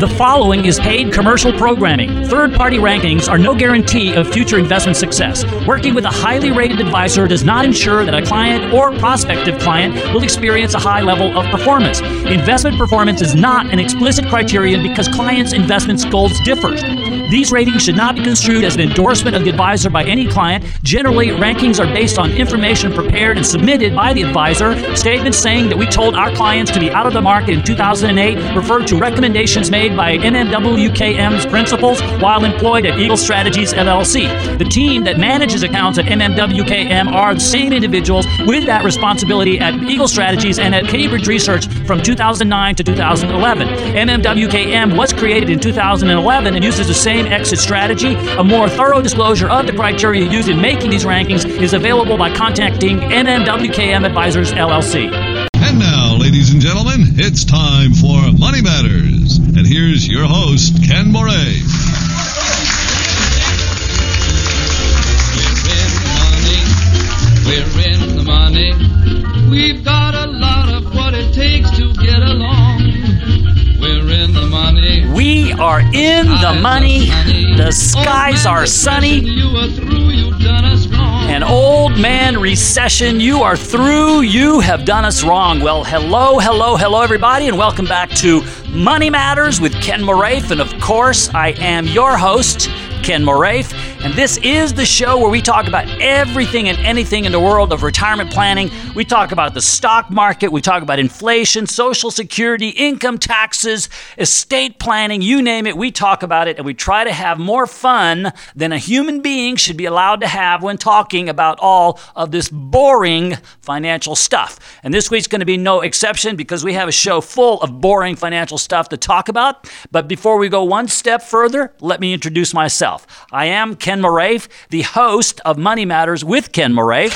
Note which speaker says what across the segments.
Speaker 1: The following is paid commercial programming. Third-party rankings are no guarantee of future investment success. Working with a highly rated advisor does not ensure that a client or prospective client will experience a high level of performance. Investment performance is not an explicit criterion because clients' investment goals differ. These ratings should not be construed as an endorsement of the advisor by any client. Generally, rankings are based on information prepared and submitted by the advisor. Statements saying that we told our clients to be out of the market in 2008 refer to recommendations made by MMWKM's principals while employed at Eagle Strategies LLC. The team that manages accounts at MMWKM are the same individuals with that responsibility at Eagle Strategies and at Cambridge Research from 2009 to 2011. MMWKM was created in 2011 and uses the same exit strategy. A more thorough disclosure of the criteria used in making these rankings is available by contacting MMWKM Advisors LLC.
Speaker 2: And now, ladies and gentlemen, it's time for Money Matters. And here's your host, Ken Moray.
Speaker 3: We're in the money. We've got a lot of what it takes to get along. We're in the money.
Speaker 1: We are in the money. The skies are sunny. An old man recession. You are through. You have done us wrong. Well, hello, everybody, and welcome back to Money Matters with Ken Moraif. And of course, I am your host, Ken Moraif, and this is the show where we talk about everything and anything in the world of retirement planning. We talk about the stock market, we talk about inflation, Social Security, income taxes, estate planning, you name it, we talk about it, and we try to have more fun than a human being should be allowed to have when talking about all of this boring financial stuff. And this week's going to be no exception because we have a show full of boring financial stuff to talk about. But before we go one step further, let me introduce myself. I am Ken Moraif, the host of Money Matters with Ken Moraif.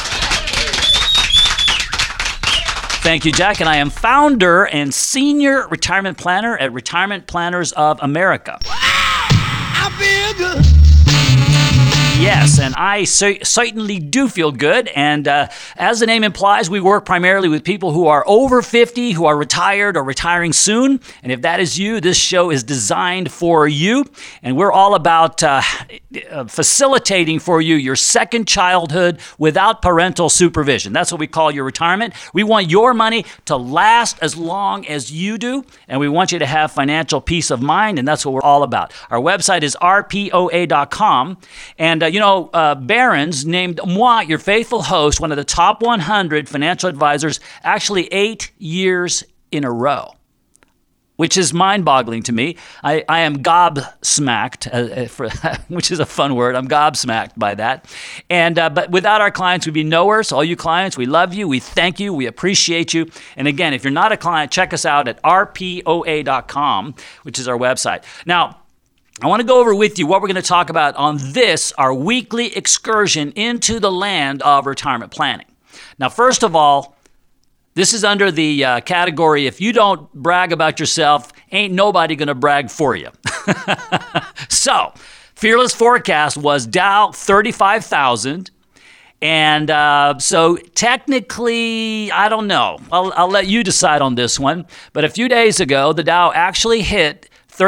Speaker 1: Thank you, Jack. And I am founder and senior retirement planner at Retirement Planners of America.
Speaker 3: I feel good.
Speaker 1: Yes, and I certainly do feel good. And as the name implies, we work primarily with people who are over 50, who are retired or retiring soon. And if that is you, this show is designed for you. And we're all about facilitating for you your second childhood without parental supervision. That's what we call your retirement. We want your money to last as long as you do. And we want you to have financial peace of mind. And that's what we're all about. Our website is rpoa.com. And Barron's named moi, your faithful host, one of the top 100 financial advisors, actually 8 years in a row, which is mind-boggling to me. I am gobsmacked, which is a fun word. I'm gobsmacked by that. And but without our clients, we'd be nowhere. So all you clients, we love you. We thank you. We appreciate you. And again, if you're not a client, check us out at rpoa.com, which is our website. Now, I want to go over with you what we're going to talk about on this, our weekly excursion into the land of retirement planning. Now, first of all, this is under the category, if you don't brag about yourself, ain't nobody going to brag for you. So, Fearless forecast was Dow 35,000. And so technically, I don't know. I'll let you decide on this one. But a few days ago, the Dow actually hit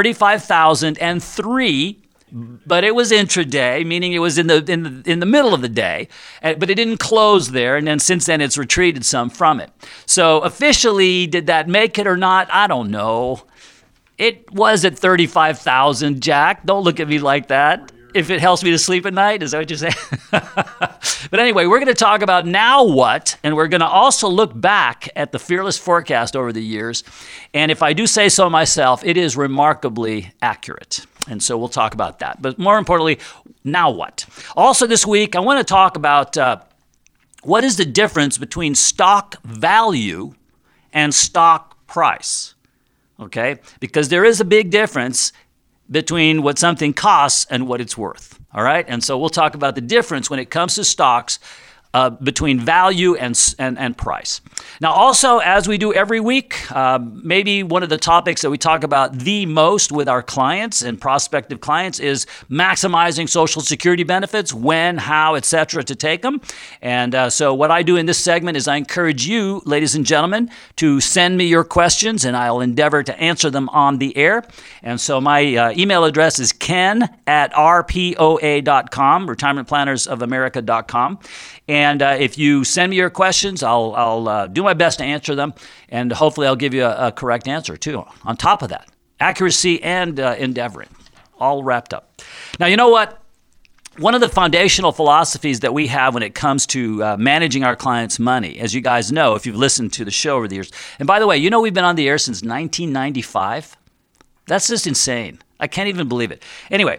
Speaker 1: 35,003, but it was intraday, meaning it was in the middle of the day, but it didn't close there, and then since then it's retreated some from it. So officially, did that make it or not? I don't know. It was at 35,000, Jack. Don't look at me like that. If it helps me to sleep at night, is that what you're saying? But anyway, we're going to talk about now what, and we're going to also look back at the Fearless forecast over the years. And if I do say so myself, it is remarkably accurate. And so we'll talk about that. But more importantly, now what? Also this week, I want to talk about what is the difference between stock value and stock price, okay? Because there is a big difference between what something costs and what it's worth, all right? And so we'll talk about the difference when it comes to stocks between value and price. Now, also, as we do every week, maybe one of the topics that we talk about the most with our clients and prospective clients is maximizing Social Security benefits, when, how, etc., to take them. And so what I do in this segment is I encourage you, ladies and gentlemen, to send me your questions, and I'll endeavor to answer them on the air. And so my email address is ken@rpoa.com, retirementplannersofamerica.com. And if you send me your questions, I'll do my best to answer them, and hopefully I'll give you a correct answer too. On top of that, accuracy and endeavoring, all wrapped up. Now, you know what? One of the foundational philosophies that we have when it comes to managing our clients' money, as you guys know, if you've listened to the show over the years, and by the way, you know we've been on the air since 1995? That's just insane. I can't even believe it. Anyway,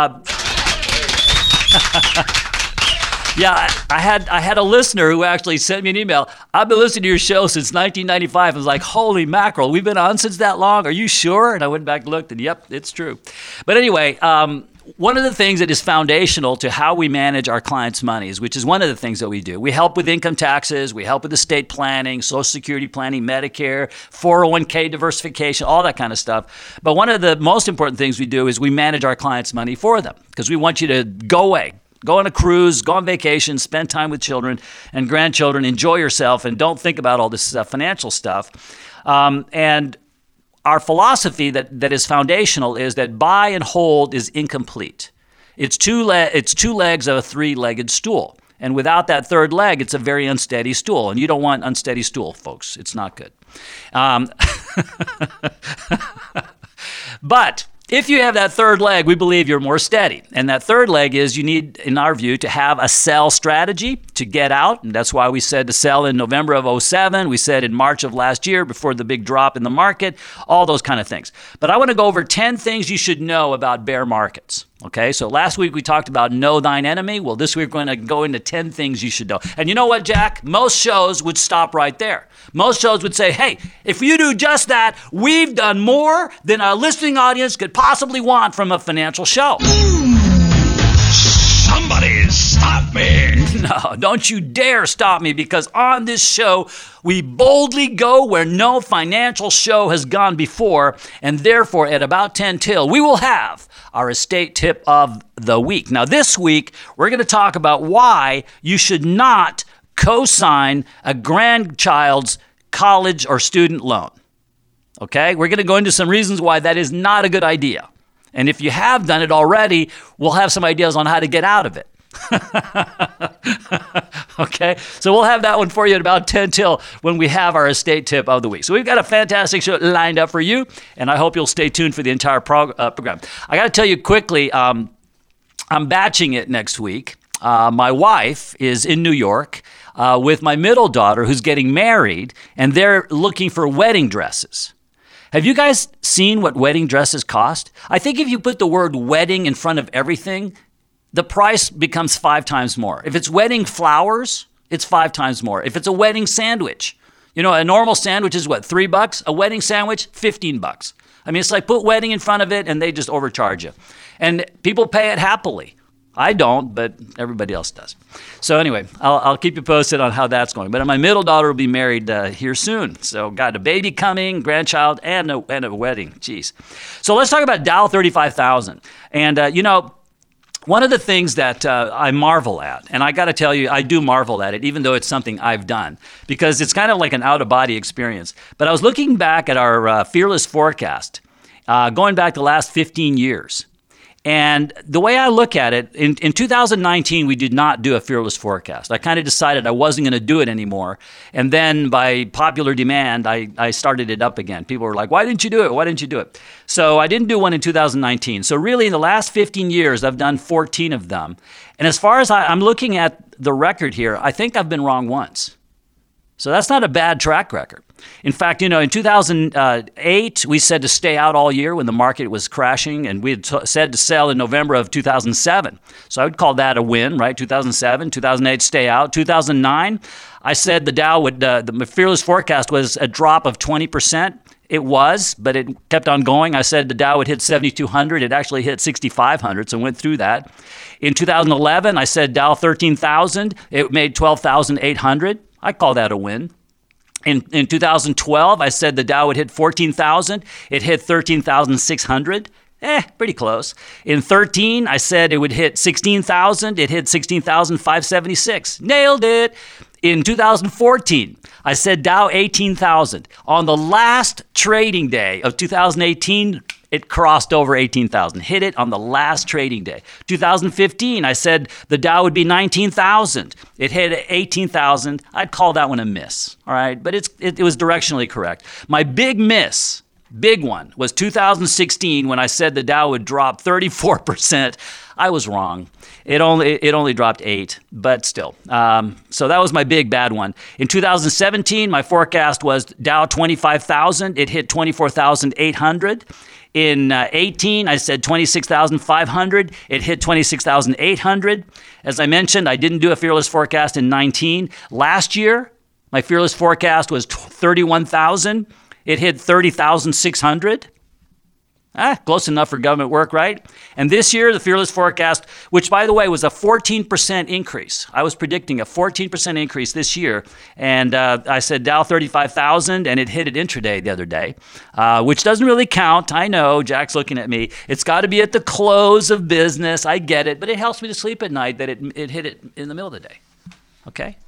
Speaker 1: yeah, I had a listener who actually sent me an email. I've been listening to your show since 1995. I was like, holy mackerel, we've been on since that long. Are you sure? And I went back and looked, and yep, it's true. But anyway, one of the things that is foundational to how we manage our clients' monies, which is one of the things that we do, we help with income taxes, we help with estate planning, Social Security planning, Medicare, 401k diversification, all that kind of stuff. But one of the most important things we do is we manage our clients' money for them, because we want you to go away. Go on a cruise, go on vacation, spend time with children and grandchildren, enjoy yourself, and don't think about all this financial stuff. And our philosophy that is foundational is that buy and hold is incomplete. It's two legs of a three-legged stool. And without that third leg, it's a very unsteady stool. And you don't want unsteady stool, folks. It's not good. But if you have that third leg, we believe you're more steady. And that third leg is you need, in our view, to have a sell strategy to get out. And that's why we said to sell in November of 2007. We said in March of last year before the big drop in the market, all those kind of things. But I want to go over 10 things you should know about bear markets. Okay, so last week we talked about know thine enemy. Well, this week we're going to go into 10 things you should know. And you know what, Jack? Most shows would stop right there. Most shows would say, hey, if you do just that, we've done more than our listening audience could possibly want from a financial show.
Speaker 2: Somebody stop me!
Speaker 1: No, don't you dare stop me, because on this show, we boldly go where no financial show has gone before, and therefore at about 10 till, we will have our estate tip of the week. Now this week, we're going to talk about why you should not co-sign a grandchild's college or student loan. Okay, we're going to go into some reasons why that is not a good idea. And if you have done it already, we'll have some ideas on how to get out of it. Okay, so we'll have that one for you at about 10 till when we have our estate tip of the week. So we've got a fantastic show lined up for you, and I hope you'll stay tuned for the entire program. I got to tell you quickly, I'm batching it next week. My wife is in New York with my middle daughter who's getting married, and they're looking for wedding dresses. Have you guys seen what wedding dresses cost? I think if you put the word wedding in front of everything, the price becomes 5 times more. If it's wedding flowers, it's 5 times more. If it's a wedding sandwich, you know, a normal sandwich is what, $3? A wedding sandwich, $15. I mean, it's like put wedding in front of it and they just overcharge you. And people pay it happily. I don't, but everybody else does. So anyway, I'll keep you posted on how that's going. But my middle daughter will be married here soon. So got a baby coming, grandchild, and a wedding. Jeez. So let's talk about Dow 35,000. And, you know, one of the things that I marvel at, and I got to tell you, I do marvel at it, even though it's something I've done, because it's kind of like an out-of-body experience. But I was looking back at our Fearless Forecast, going back the last 15 years. And the way I look at it, in 2019, we did not do a Fearless Forecast. I kind of decided I wasn't going to do it anymore. And then by popular demand, I started it up again. People were like, why didn't you do it? Why didn't you do it? So I didn't do one in 2019. So really, in the last 15 years, I've done 14 of them. And as far as I'm looking at the record here, I think I've been wrong once. So that's not a bad track record. In fact, you know, in 2008, we said to stay out all year when the market was crashing, and we had said to sell in November of 2007. So I would call that a win, right? 2007, 2008, stay out. 2009, I said the Dow would, the Fearless Forecast was a drop of 20%. It was, but it kept on going. I said the Dow would hit 7,200. It actually hit 6,500, so went through that. In 2011, I said Dow 13,000. It made 12,800. I call that a win. In 2012, I said the Dow would hit 14,000. It hit 13,600. Pretty close. In 13, I said it would hit 16,000. It hit 16,576. Nailed it. In 2014, I said Dow 18,000. On the last trading day of 2018, it crossed over 18,000. Hit it on the last trading day. 2015, I said the Dow would be 19,000. It hit 18,000. I'd call that one a miss. All right, but it was directionally correct. My big miss, big one, was 2016 when I said the Dow would drop 34%. I was wrong. It only dropped 8, but still. So that was my big bad one. In 2017, my forecast was Dow 25,000. It hit 24,800. In 18, I said 26,500. It hit 26,800. As I mentioned, I didn't do a fearless forecast in 19. Last year, my fearless forecast was 31,000. It hit 30,600. Close enough for government work, right? And this year, the fearless forecast, which, by the way, was a 14% increase. I was predicting a 14% increase this year. And I said Dow 35,000, and it hit it intraday the other day, which doesn't really count. I know, Jack's looking at me. It's got to be at the close of business. I get it. But it helps me to sleep at night that it hit it in the middle of the day. Okay?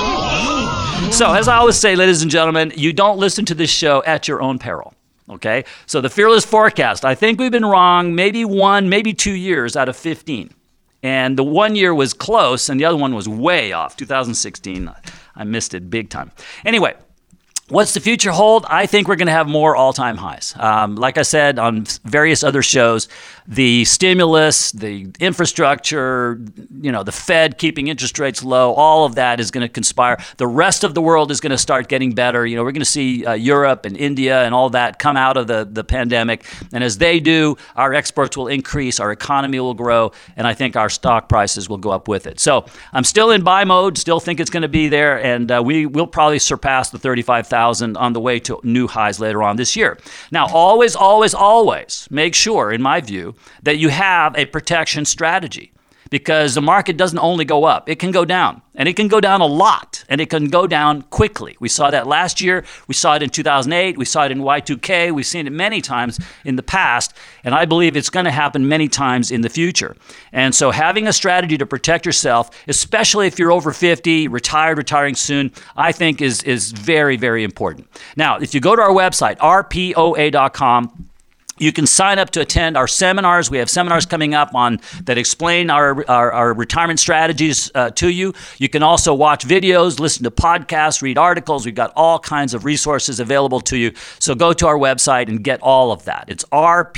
Speaker 1: So, as I always say, ladies and gentlemen, you don't listen to this show at your own peril. Okay? So the fearless forecast, I think we've been wrong maybe 1, maybe 2 years out of 15. And the 1 year was close, and the other one was way off. 2016, I missed it big time. Anyway, what's the future hold? I think we're going to have more all-time highs. Like I said on various other shows, the stimulus, the infrastructure, the Fed keeping interest rates low, all of that is going to conspire. The rest of the world is going to start getting better. We're going to see Europe and India and all that come out of the pandemic. And as they do, our exports will increase, our economy will grow, and I think our stock prices will go up with it. So I'm still in buy mode, still think it's going to be there, and we will probably surpass the 35,000 on the way to new highs later on this year. Now, always, always, always make sure, in my view, that you have a protection strategy, because the market doesn't only go up, it can go down, and it can go down a lot, and it can go down quickly. We saw that last year, we saw it in 2008, we saw it in Y2K, we've seen it many times in the past, and I believe it's going to happen many times in the future. And so having a strategy to protect yourself, especially if you're over 50, retiring soon, I think is very, very important. Now, if you go to our website, rpoa.com, you can sign up to attend our seminars. We have seminars coming up that explain our retirement strategies to you. You can also watch videos, listen to podcasts, read articles. We've got all kinds of resources available to you. So go to our website and get all of that. It's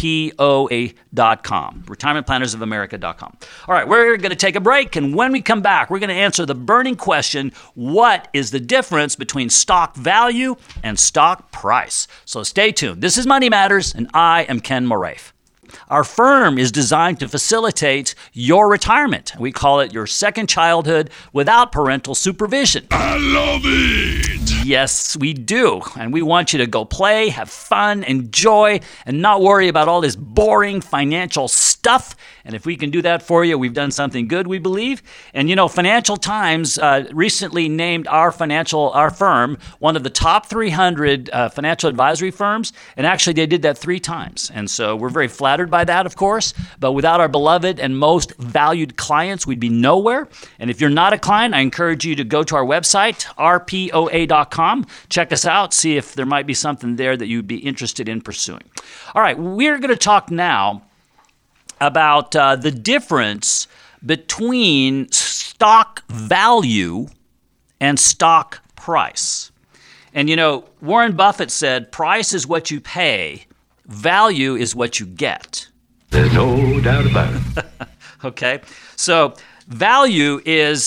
Speaker 1: rpoa.com, retirementplannersofamerica.com. All right, we're going to take a break, and when we come back, we're going to answer the burning question, what is the difference between stock value and stock price? So stay tuned. This is Money Matters, and I am Ken Moraif. Our firm is designed to facilitate your retirement. We call it your second childhood without parental supervision.
Speaker 2: I love it!
Speaker 1: Yes, we do. And we want you to go play, have fun, enjoy, and not worry about all this boring financial stuff. And if we can do that for you, we've done something good, we believe. And Financial Times recently named our firm one of the top 300 financial advisory firms. And actually, they did that 3 times. And so we're very flattered by that, of course. But without our beloved and most valued clients, we'd be nowhere. And if you're not a client, I encourage you to go to our website, rpoa.com. Check us out, see if there might be something there that you'd be interested in pursuing. All right, we're going to talk now about the difference between stock value and stock price. And Warren Buffett said, price is what you pay, value is what you get.
Speaker 4: There's no doubt about it.
Speaker 1: Okay, so value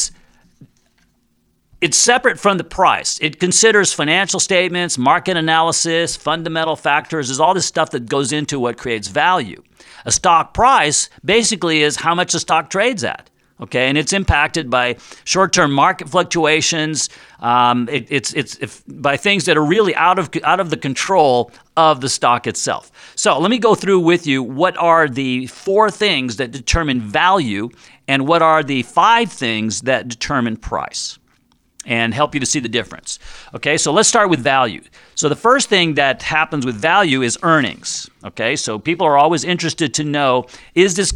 Speaker 1: it's separate from the price. It considers financial statements, market analysis, fundamental factors. There's all this stuff that goes into what creates value. A stock price basically is how much the stock trades at. Okay, and it's impacted by short-term market fluctuations. It's by things that are really out of the control of the stock itself. So let me go through with you what are the 4 things that determine value and what are the 5 things that determine price, and help you to see the difference. Okay, so let's start with value. So the first thing that happens with value is earnings. Okay, so people are always interested to know, is this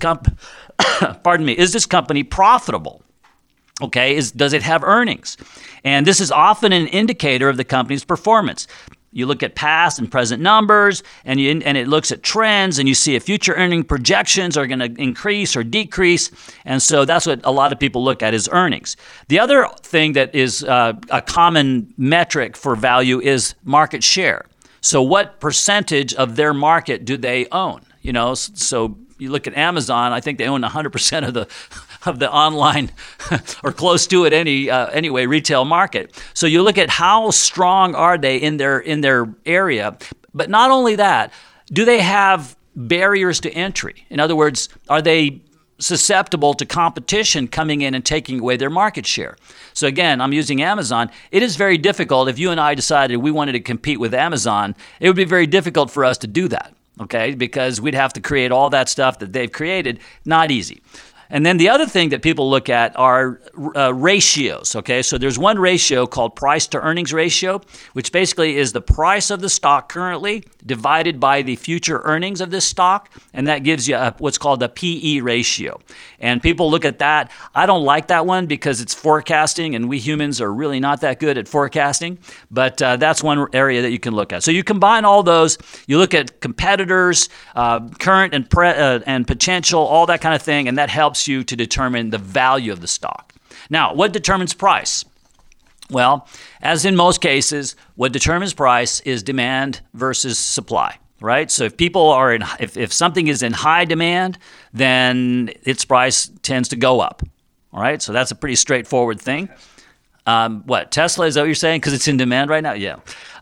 Speaker 1: company profitable? Okay, does it have earnings? And this is often an indicator of the company's performance. You look at past and present numbers, and it looks at trends, and you see if future earning projections are going to increase or decrease. And so that's what a lot of people look at is earnings. The other thing that is a common metric for value is market share. So what percentage of their market do they own? You know, so you look at Amazon, I think they own 100% of the online or close to it anyway retail market. So you look at how strong are they in their area, but not only that, do they have barriers to entry? In other words, are they susceptible to competition coming in and taking away their market share? So again, I'm using Amazon. It is very difficult. If you and I decided we wanted to compete with Amazon, it would be very difficult for us to do that. Okay, because we'd have to create all that stuff that they've created. Not easy. And then the other thing that people look at are ratios, okay? So there's one ratio called price to earnings ratio, which basically is the price of the stock currently divided by the future earnings of this stock, and that gives you what's called a PE ratio. And people look at that. I don't like that one because it's forecasting, and we humans are really not that good at forecasting, but that's one area that you can look at. So you combine all those, you look at competitors, current and potential, all that kind of thing, and that helps you to determine the value of the stock. Now, what determines price? Well, as in most cases, what determines price is demand versus supply, right? So if something is in high demand, then its price tends to go up, all right? So that's a pretty straightforward thing. Tesla, is that what you're saying? Because it's in demand right now? Yeah.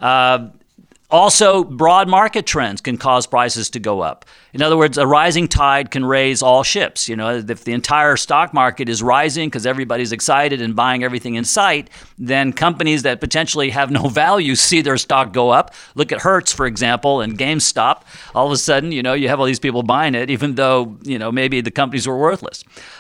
Speaker 1: Also, broad market trends can cause prices to go up. In other words, a rising tide can raise all ships. You know, if the entire stock market is rising because everybody's excited and buying everything in sight, then companies that potentially have no value see their stock go up. Look at Hertz, for example, and GameStop. All of a sudden, you know, you have all these people buying it, even though, you know, maybe the companies were worthless.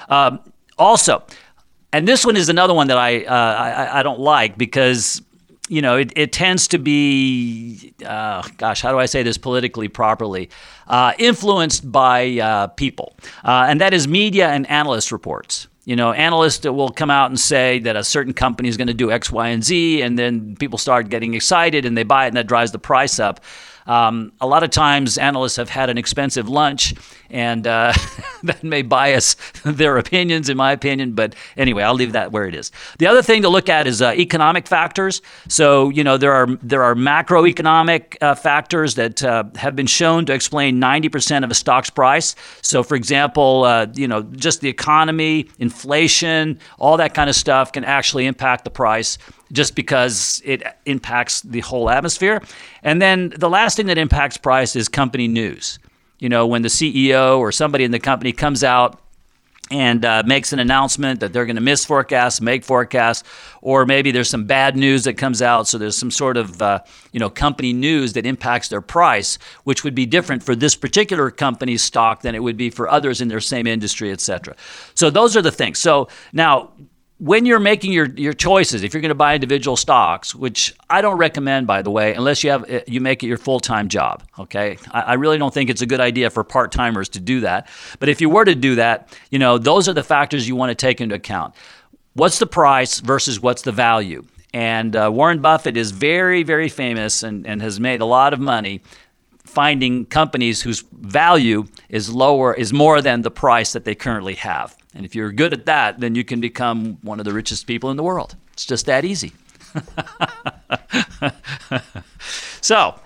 Speaker 1: Also, and this one is another one that I don't like because, you know, it tends to be, how do I say this politically properly? Influenced by people. And that is media and analyst reports. You know, analysts will come out and say that a certain company is going to do X, Y, and Z, and then people start getting excited and they buy it and that drives the price up. A lot of times analysts have had an expensive lunch, and that may bias their opinions, in my opinion. But anyway, I'll leave that where it is. The other thing to look at is economic factors. So, you know, there are macroeconomic factors that have been shown to explain 90% of a stock's price. So, for example, you know, just the economy, inflation, all that kind of stuff can actually impact the price, just because it impacts the whole atmosphere. And then the last thing that impacts price is company news. You know, when the CEO or somebody in the company comes out and makes an announcement that they're going to miss forecasts, make forecasts, or maybe there's some bad news that comes out, so there's some sort of company news that impacts their price, which would be different for this particular company's stock than it would be for others in their same industry, et cetera. So those are the things. So now, when you're making your choices, if you're going to buy individual stocks, which I don't recommend, by the way, unless you make it your full-time job, okay? I really don't think it's a good idea for part-timers to do that. But if you were to do that, you know, those are the factors you want to take into account. What's the price versus what's the value? And Warren Buffett is very, very famous and has made a lot of money finding companies whose value is more than the price that they currently have. And if you're good at that, then you can become one of the richest people in the world. It's just that easy. So,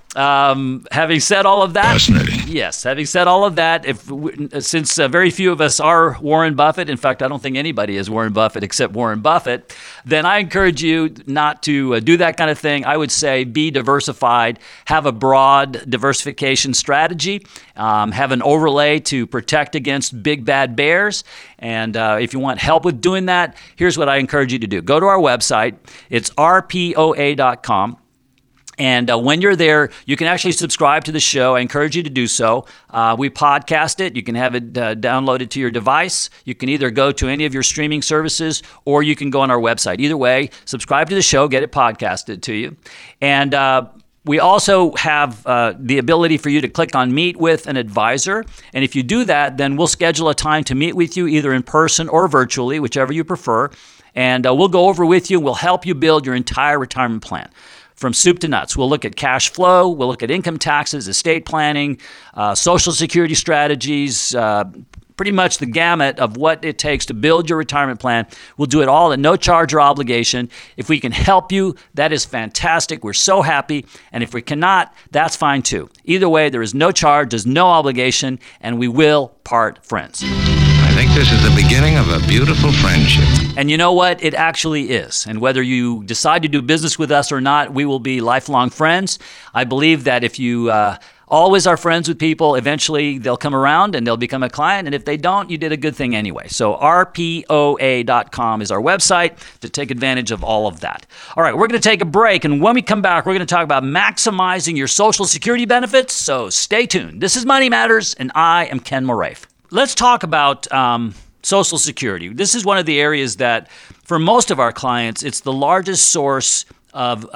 Speaker 1: Having said all of that,
Speaker 2: Fascinating.
Speaker 1: yes, having said all of that, since very few of us are Warren Buffett, in fact, I don't think anybody is Warren Buffett except Warren Buffett, then I encourage you not to do that kind of thing. I would say be diversified, have a broad diversification strategy, have an overlay to protect against big bad bears. And if you want help with doing that, here's what I encourage you to do. Go to our website. It's rpoa.com. And when you're there, you can actually subscribe to the show. I encourage you to do so. We podcast it. You can have it downloaded to your device. You can either go to any of your streaming services or you can go on our website. Either way, subscribe to the show, get it podcasted to you. And we also have the ability for you to click on Meet with an Advisor. And if you do that, then we'll schedule a time to meet with you either in person or virtually, whichever you prefer. And we'll go over with you. We'll help you build your entire retirement plan. From soup to nuts. We'll look at cash flow, we'll look at income taxes, estate planning, Social Security strategies, pretty much the gamut of what it takes to build your retirement plan. We'll do it all at no charge or obligation. If we can help you, that is fantastic. We're so happy. And if we cannot, that's fine too. Either way, there is no charge, there's no obligation, and we will part friends.
Speaker 5: I think this is the beginning of a beautiful friendship.
Speaker 1: And you know what? It actually is. And whether you decide to do business with us or not, we will be lifelong friends. I believe that if you always are friends with people, eventually they'll come around and they'll become a client. And if they don't, you did a good thing anyway. So rpoa.com is our website to take advantage of all of that. All right, we're going to take a break. And when we come back, we're going to talk about maximizing your Social Security benefits. So stay tuned. This is Money Matters, and I am Ken Moraif. Let's talk about Social Security. This is one of the areas that, for most of our clients, it's the largest source of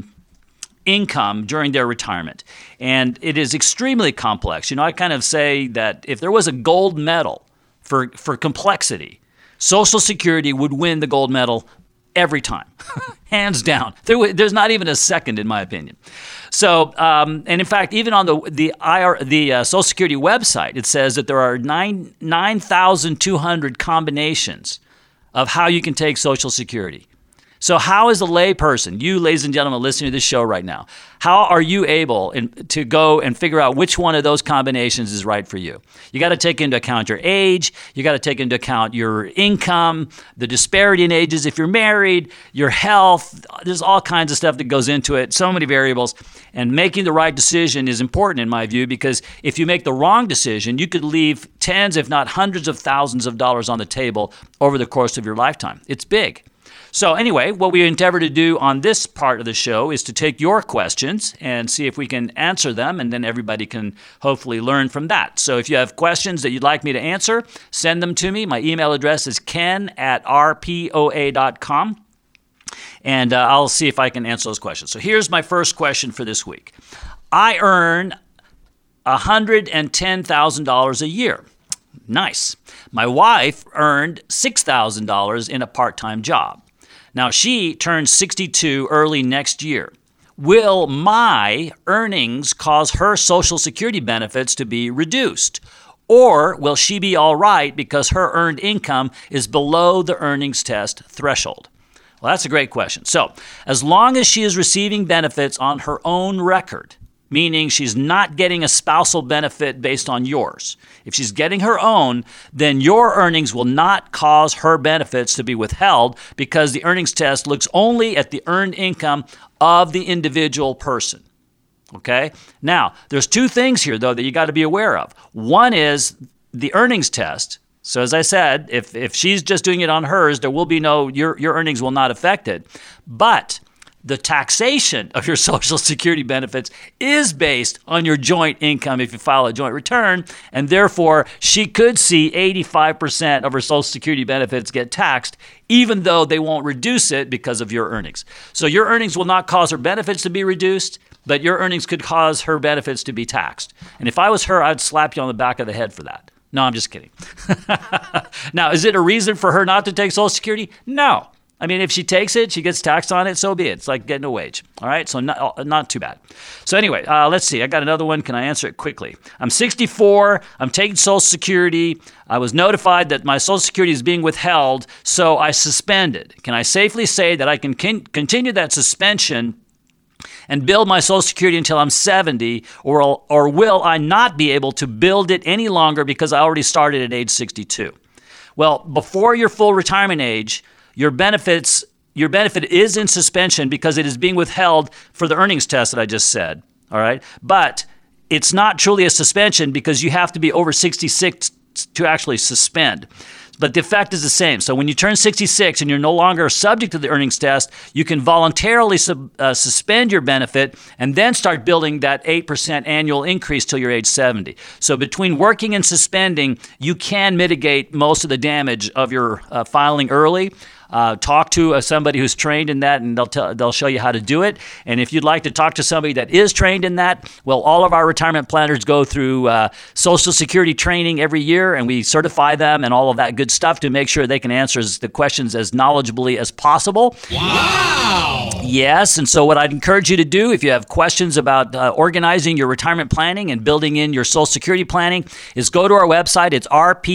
Speaker 1: income during their retirement. And it is extremely complex. You know, I kind of say that if there was a gold medal for complexity, Social Security would win the gold medal every time, hands down. There's not even a second, in my opinion. So, and in fact, even on the Social Security website, it says that there are 9,200 combinations of how you can take Social Security. So how is a lay person, you ladies and gentlemen listening to this show right now, how are you able to go and figure out which one of those combinations is right for you? You got to take into account your age, you got to take into account your income, the disparity in ages if you're married, your health. There's all kinds of stuff that goes into it, so many variables. And making the right decision is important in my view, because if you make the wrong decision, you could leave tens, if not hundreds of thousands of dollars on the table over the course of your lifetime. It's big. So anyway, what we endeavor to do on this part of the show is to take your questions and see if we can answer them, and then everybody can hopefully learn from that. So if you have questions that you'd like me to answer, send them to me. My email address is ken@rpoa.com, and I'll see if I can answer those questions. So here's my first question for this week. I earn $110,000 a year. Nice. My wife earned $6,000 in a part-time job. Now, she turns 62 early next year. Will my earnings cause her Social Security benefits to be reduced? Or will she be all right because her earned income is below the earnings test threshold? Well, that's a great question. So, as long as she is receiving benefits on her own record, meaning she's not getting a spousal benefit based on yours. If she's getting her own, then your earnings will not cause her benefits to be withheld, because the earnings test looks only at the earned income of the individual person. Okay? Now, there's two things here, though, that you got to be aware of. One is the earnings test. So as I said, if she's just doing it on hers, there will be your earnings will not affect it. But the taxation of your Social Security benefits is based on your joint income if you file a joint return, and therefore she could see 85% of her Social Security benefits get taxed, even though they won't reduce it because of your earnings. So your earnings will not cause her benefits to be reduced, but your earnings could cause her benefits to be taxed. And if I was her, I'd slap you on the back of the head for that. No, I'm just kidding. Now, is it a reason for her not to take Social Security? No. I mean, if she takes it, she gets taxed on it, so be it. It's like getting a wage. All right, so not too bad. So anyway, let's see. I got another one. Can I answer it quickly? I'm 64. I'm taking Social Security. I was notified that my Social Security is being withheld, so I suspended. Can I safely say that I can continue that suspension and build my Social Security until I'm 70, or will I not be able to build it any longer because I already started at age 62? Well, before your full retirement age, your benefit is in suspension because it is being withheld for the earnings test that I just said, all right? But it's not truly a suspension because you have to be over 66 to actually suspend. But the effect is the same. So when you turn 66 and you're no longer subject to the earnings test, you can voluntarily suspend your benefit and then start building that 8% annual increase till you're age 70. So between working and suspending, you can mitigate most of the damage of your filing early. Talk to somebody who's trained in that, and they'll show you how to do it. And if you'd like to talk to somebody that is trained in that, well, all of our retirement planners go through Social Security training every year, and we certify them and all of that good stuff to make sure they can answer the questions as knowledgeably as possible.
Speaker 2: Wow!
Speaker 1: Yes, and so what I'd encourage you to do, if you have questions about organizing your retirement planning and building in your Social Security planning, is go to our website. It's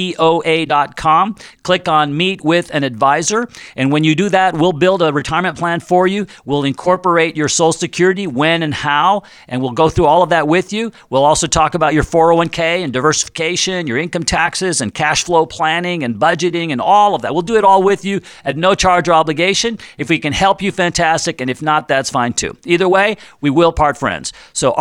Speaker 1: rpoa.com. Click on Meet with an Advisor. And when you do that, we'll build a retirement plan for you. We'll incorporate your Social Security, when and how, and we'll go through all of that with you. We'll also talk about your 401k and diversification, your income taxes and cash flow planning and budgeting and all of that. We'll do it all with you at no charge or obligation. If we can help you, fantastic. And if not, that's fine too. Either way, we will part friends. So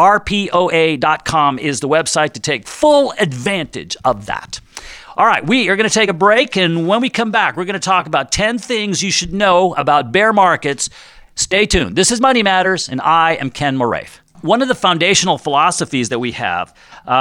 Speaker 1: rpoa.com is the website to take full advantage of that. All right, we are going to take a break, and when we come back, we're going to talk about 10 things you should know about bear markets. Stay tuned. This is Money Matters, and I am Ken Moraif. One of the foundational philosophies that we have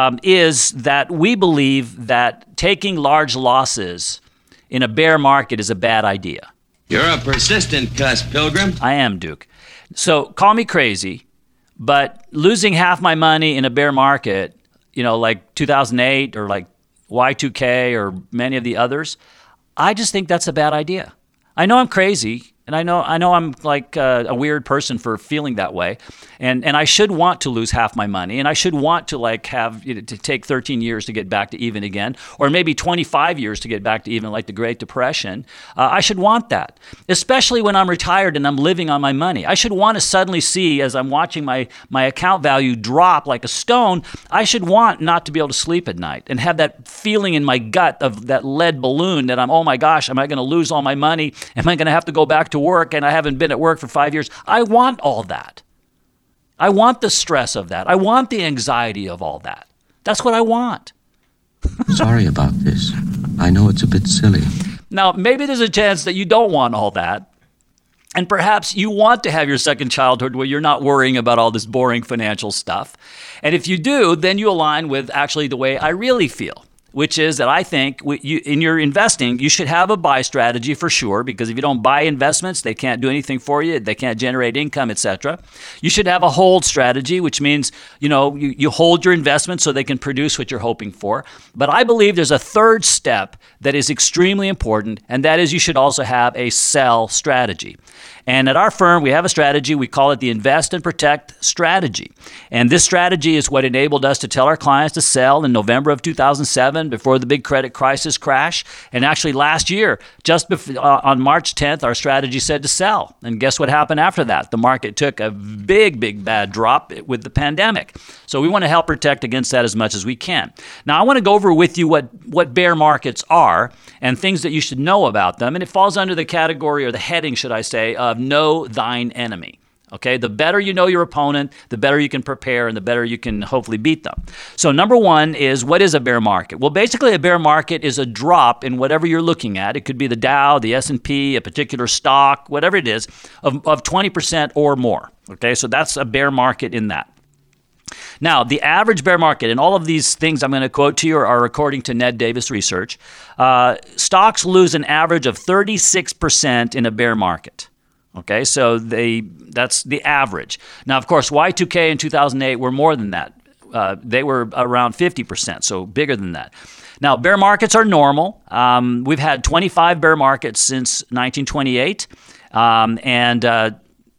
Speaker 1: is that we believe that taking large losses in a bear market is a bad idea.
Speaker 5: You're a persistent cuss, Pilgrim.
Speaker 1: I am, Duke. So call me crazy, but losing half my money in a bear market, like 2008 or like Y2K or many of the others, I just think that's a bad idea. I know I'm crazy, and I know I'm like a weird person for feeling that way, and I should want to lose half my money, and I should want to have to take 13 years to get back to even again, or maybe 25 years to get back to even, like the Great Depression. I should want that, especially when I'm retired and I'm living on my money. I should want to suddenly see, as I'm watching my account value drop like a stone, I should want not to be able to sleep at night and have that feeling in my gut of that lead balloon that oh my gosh, am I going to lose all my money? Am I going to have to go back to work and I haven't been at work for 5 years? I want all that. I want the stress of that. I want the anxiety of all that. That's what I want.
Speaker 6: Sorry about this. I know it's a bit silly.
Speaker 1: Now, maybe there's a chance that you don't want all that. And perhaps you want to have your second childhood where you're not worrying about all this boring financial stuff. And if you do, then you align with actually the way I really feel, which is that I think in your investing, you should have a buy strategy for sure, because if you don't buy investments, they can't do anything for you. They can't generate income, etc. You should have a hold strategy, which means, you hold your investments so they can produce what you're hoping for. But I believe there's a third step that is extremely important, and that is you should also have a sell strategy. And at our firm, we have a strategy. We call it the Invest and Protect strategy. And this strategy is what enabled us to tell our clients to sell in November of 2007 before the big credit crisis crash. And actually last year, just on March 10th, our strategy said to sell. And guess what happened after that? The market took a big, big bad drop with the pandemic. So we want to help protect against that as much as we can. Now, I want to go over with you what bear markets are and things that you should know about them. And it falls under the category, or the heading, should I say, of know thine enemy. Okay, the better you know your opponent, the better you can prepare, and the better you can hopefully beat them. So number one is, what is a bear market? Well, basically a bear market is a drop in whatever you're looking at. It could be the Dow, the S&P, a particular stock, whatever it is, of 20% or more. Okay, so that's a bear market in that. Now, the average bear market, and all of these things I'm going to quote to you are according to Ned Davis Research, stocks lose an average of 36% in a bear market. Okay, so that's the average. Now, of course, Y2K in 2008 were more than that. They were around 50%, so bigger than that. Now, bear markets are normal. We've had 25 bear markets since 1928, and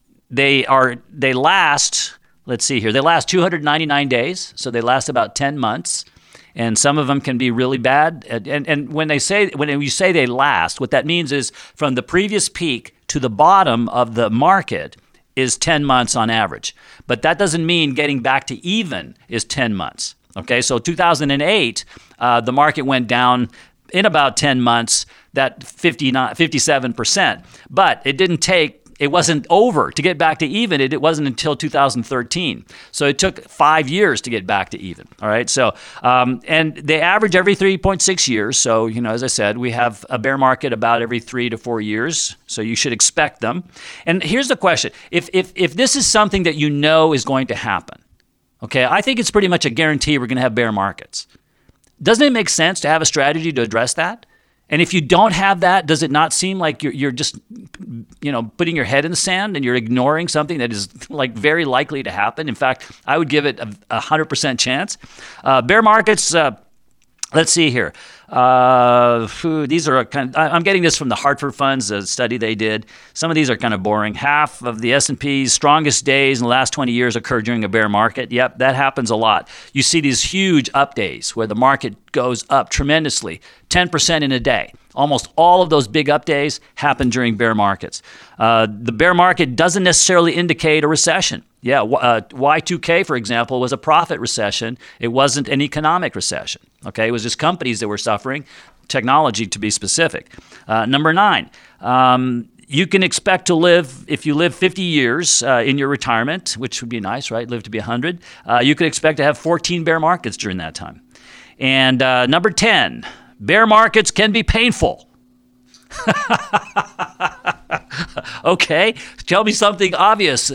Speaker 1: they last. Let's see here. They last 299 days, so they last about 10 months. And some of them can be really bad. And when you say they last, what that means is from the previous peak to the bottom of the market, is 10 months on average. But that doesn't mean getting back to even is 10 months. Okay, so 2008, the market went down in about 10 months, that 57%. But it wasn't over to get back to even. It wasn't until 2013. So it took 5 years to get back to even. All right. So, and they average every 3.6 years. So, as I said, we have a bear market about every 3 to 4 years. So you should expect them. And here's the question. If this is something that is going to happen, okay, I think it's pretty much a guarantee we're going to have bear markets. Doesn't it make sense to have a strategy to address that? And if you don't have that, does it not seem like you're just, putting your head in the sand and you're ignoring something that is like very likely to happen? In fact, I would give it a 100% chance. Bear markets, let's see here. These are I'm getting this from the Hartford Funds, a study they did. Some of these are kind of boring. Half of the S&P's strongest days in the last 20 years occur during a bear market. Yep, that happens a lot. You see these huge up days where the market goes up tremendously, 10% in a day. Almost all of those big up days happen during bear markets. The bear market doesn't necessarily indicate a recession. Yeah, Y2K, for example, was a profit recession. It wasn't an economic recession. Okay, it was just companies that were suffering, technology to be specific. Number 9, you can expect to live, if you live 50 years in your retirement, which would be nice, right? Live to be 100. You could expect to have 14 bear markets during that time. And number 10, bear markets can be painful. Okay, tell me something obvious.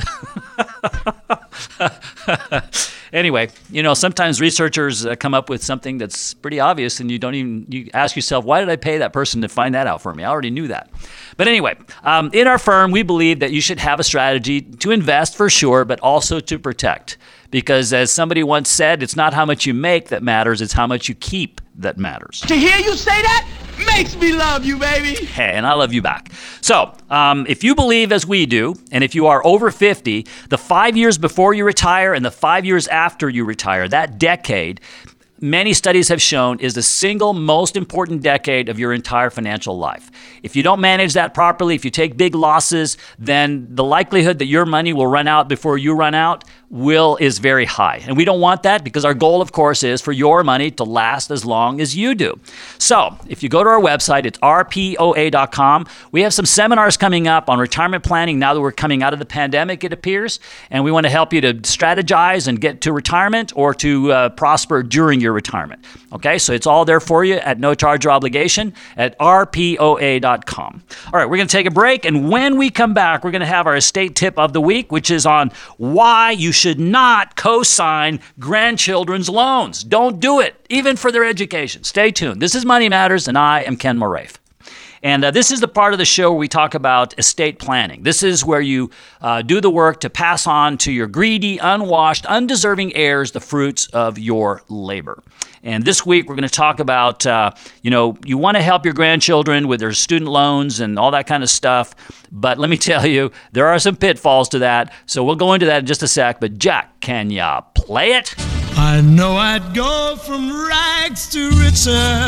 Speaker 1: Anyway, sometimes researchers come up with something that's pretty obvious, and you ask yourself, why did I pay that person to find that out for me? I already knew that. But anyway, in our firm, we believe that you should have a strategy to invest for sure, but also to protect. Because as somebody once said, it's not how much you make that matters, it's how much you keep that matters.
Speaker 7: To hear you say that makes me love you, baby.
Speaker 1: Hey, and I love you back. So, if you believe as we do, and if you are over 50, the 5 years before you retire and the 5 years after you retire, that decade, many studies have shown is the single most important decade of your entire financial life. If you don't manage that properly, if you take big losses, then the likelihood that your money will run out before you run out is very high. And we don't want that because our goal, of course, is for your money to last as long as you do. So if you go to our website, it's rpoa.com. We have some seminars coming up on retirement planning now that we're coming out of the pandemic, it appears. And we want to help you to strategize and get to retirement or to prosper during your retirement. Okay, so it's all there for you at no charge or obligation at rpoa.com. All right, we're going to take a break. And when we come back, we're going to have our estate tip of the week, which is on why you should not co-sign grandchildren's loans. Don't do it, even for their education. Stay tuned. This is Money Matters, and I am Ken Moraif. And this is the part of the show where we talk about estate planning. This is where you do the work to pass on to your greedy, unwashed, undeserving heirs the fruits of your labor. And this week we're going to talk about, you want to help your grandchildren with their student loans and all that kind of stuff. But let me tell you, there are some pitfalls to that. So we'll go into that in just a sec. But Jack, can ya play it?
Speaker 8: I know I'd go from rags to riches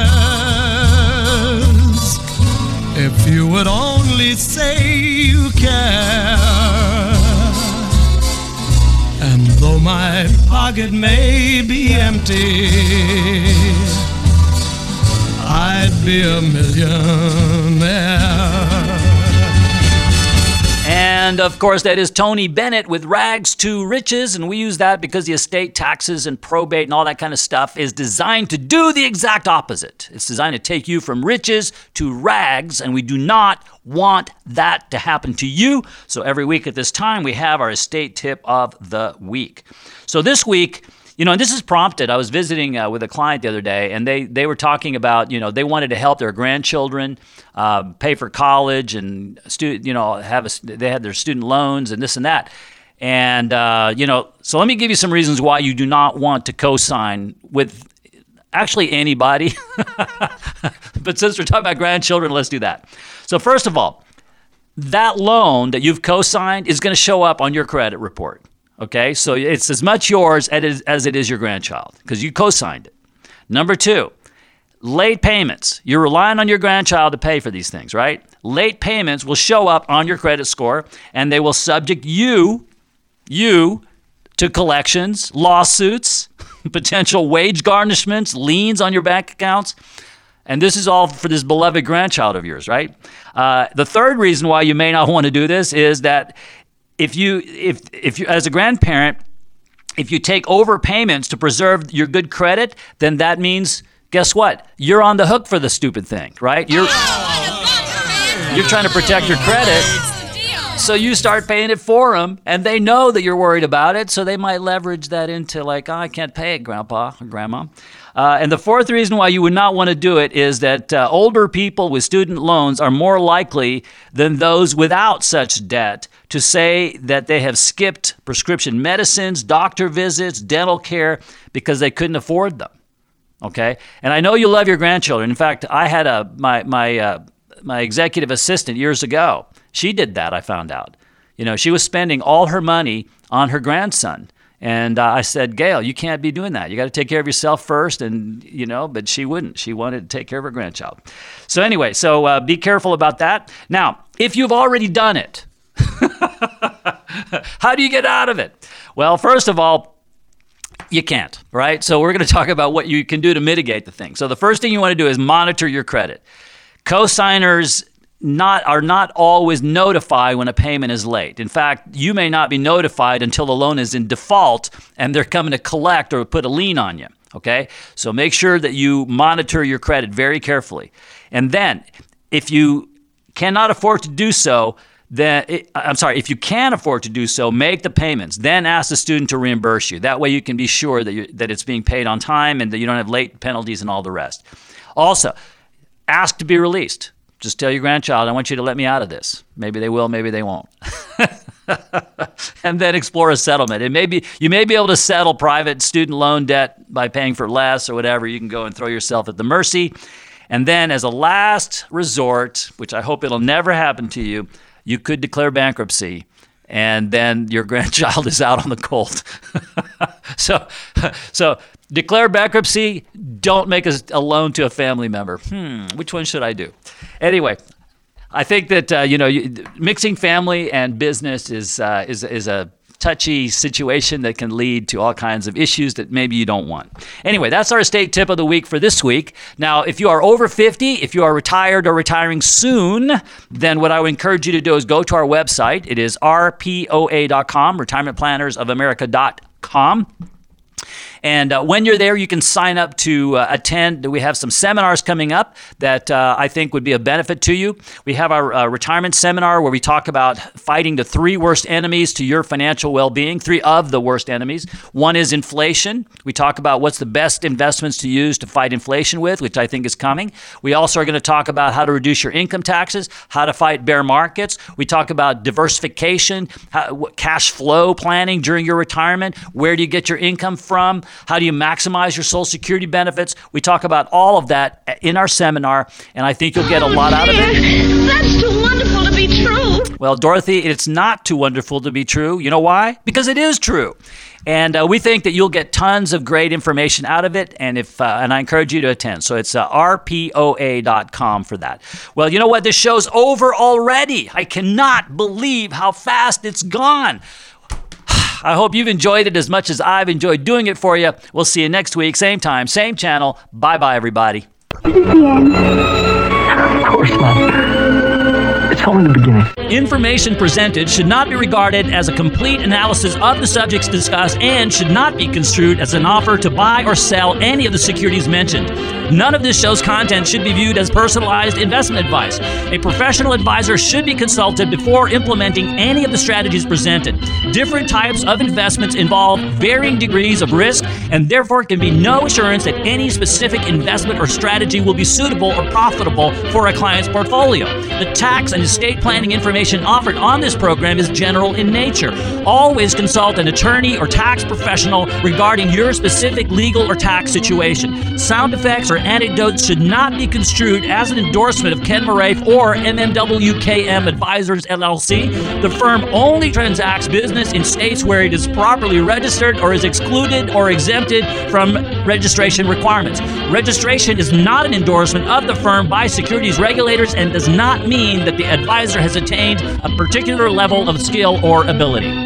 Speaker 8: if you would only say you care. And though my pocket may be empty, I'd be a millionaire.
Speaker 1: And of course, that is Tony Bennett with Rags to Riches. And we use that because the estate taxes and probate and all that kind of stuff is designed to do the exact opposite. It's designed to take you from riches to rags, and we do not want that to happen to you. So every week at this time, we have our estate tip of the week. So this week, and this is prompted. I was visiting with a client the other day, and they were talking about, they wanted to help their grandchildren pay for college and they had their student loans and this and that. And so let me give you some reasons why you do not want to co-sign with actually anybody. But since we're talking about grandchildren, let's do that. So first of all, that loan that you've co-signed is going to show up on your credit report. Okay, so it's as much yours as it is your grandchild because you co-signed it. Number 2, late payments. You're relying on your grandchild to pay for these things, right? Late payments will show up on your credit score, and they will subject you to collections, lawsuits, potential wage garnishments, liens on your bank accounts. And this is all for this beloved grandchild of yours, right? The third reason why you may not want to do this is that if you, as a grandparent, if you take overpayments to preserve your good credit, then that means, guess what? You're on the hook for the stupid thing, right? You're trying to protect your credit, so you start paying it for them, and they know that you're worried about it, so they might leverage that into like, I can't pay it, Grandpa or Grandma. And the fourth reason why you would not want to do it is that older people with student loans are more likely than those without such debt to say that they have skipped prescription medicines, doctor visits, dental care because they couldn't afford them. Okay? And I know you love your grandchildren. In fact, I had my executive assistant years ago. She did that, I found out. She was spending all her money on her grandson. And I said, Gail, you can't be doing that. You got to take care of yourself first. And, but she wouldn't. She wanted to take care of her grandchild. So anyway, be careful about that. Now, if you've already done it, how do you get out of it? Well, first of all, you can't, right? So we're going to talk about what you can do to mitigate the thing. So the first thing you want to do is monitor your credit. Co-signers are not always notified when a payment is late. In fact, you may not be notified until the loan is in default and they're coming to collect or put a lien on you, okay? So make sure that you monitor your credit very carefully. And then, if you cannot afford to do so, if you can afford to do so, make the payments. Then ask the student to reimburse you. That way you can be sure that it's being paid on time and that you don't have late penalties and all the rest. Also, ask to be released. Just tell your grandchild, I want you to let me out of this. Maybe they will, maybe they won't. And then explore a settlement. You may be able to settle private student loan debt by paying for less or whatever. You can go and throw yourself at the mercy. And then as a last resort, which I hope it'll never happen to you, you could declare bankruptcy. And then your grandchild is out on the cold. So declare bankruptcy. Don't make a loan to a family member. Which one should I do? Anyway, I think that mixing family and business is a touchy situation that can lead to all kinds of issues that maybe you don't want. Anyway, that's our estate tip of the week for this week. Now, if you are over 50, if you are retired or retiring soon, then what I would encourage you to do is go to our website. It is rpoa.com, retirementplannersofamerica.com. And when you're there, you can sign up to attend. We have some seminars coming up that I think would be a benefit to you. We have our retirement seminar where we talk about fighting the 3 worst enemies to your financial well-being, 3 of the worst enemies. One is inflation. We talk about what's the best investments to use to fight inflation with, which I think is coming. We also are going to talk about how to reduce your income taxes, how to fight bear markets. We talk about diversification, cash flow planning during your retirement. Where do you get your income from? How do you maximize your Social Security benefits? We talk about all of that in our seminar, and I think you'll get a lot out of it.
Speaker 9: That's too wonderful to be true.
Speaker 1: Well, Dorothy, it's not too wonderful to be true. You know why? Because it is true. And we think that you'll get tons of great information out of it, and I encourage you to attend. So it's rpoa.com for that. Well, you know what? This show's over already. I cannot believe how fast it's gone. I hope you've enjoyed it as much as I've enjoyed doing it for you. We'll see you next week, same time, same channel. Bye-bye, everybody.
Speaker 9: Is this the end?
Speaker 4: Of course not. It's only the beginning.
Speaker 1: Information presented should not be regarded as a complete analysis of the subjects discussed and should not be construed as an offer to buy or sell any of the securities mentioned. None of this show's content should be viewed as personalized investment advice. A professional advisor should be consulted before implementing any of the strategies presented. Different types of investments involve varying degrees of risk, and therefore can be no assurance that any specific investment or strategy will be suitable or profitable for a client's portfolio. The tax and estate planning information offered on this program is general in nature. Always consult an attorney or tax professional regarding your specific legal or tax situation. Sound effects or anecdotes should not be construed as an endorsement of Ken Moraif or MMWKM Advisors LLC. The firm only transacts business in states where it is properly registered or is excluded or exempted from registration requirements. Registration is not an endorsement of the firm by securities regulators and does not mean that the advisor has attained a particular level of skill or ability.